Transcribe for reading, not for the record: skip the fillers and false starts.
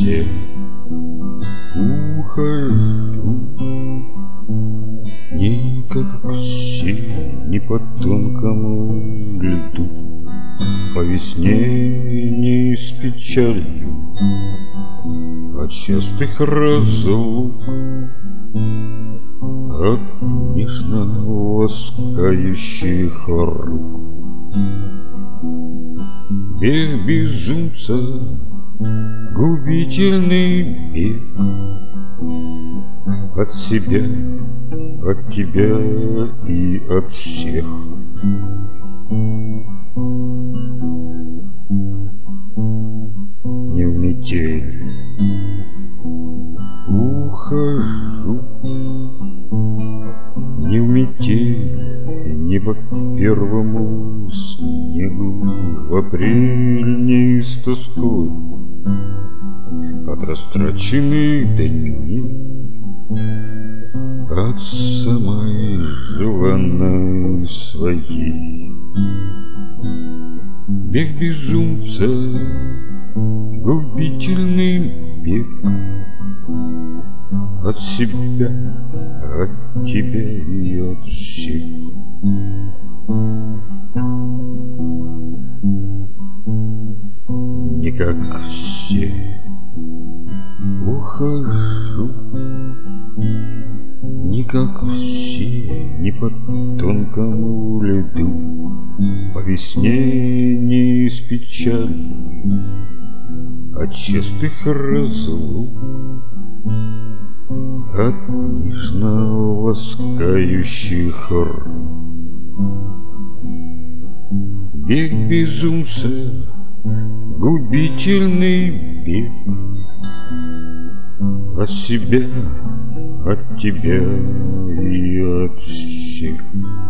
всех ухожу. Не как все, не по тонкому льду, по весне не с печалью от частых разлук, от нежно ласкающих рук. Бег безумца, губительный бег от себя, от тебя и от всех. Не в метель ухожу, не в метель, не по первому снегу, в апрель не с тоской от растраченных дней, от самой желанной своей. Бег безумца, губительный бег от себя, от тебя и от всех. Не как все ухожу, не как все, не по тонкому льду, по весне не с печалью от частых разлук, от нежно ласкающих рук. Бег безумца, губительный бег от себя, от тебя и от всех.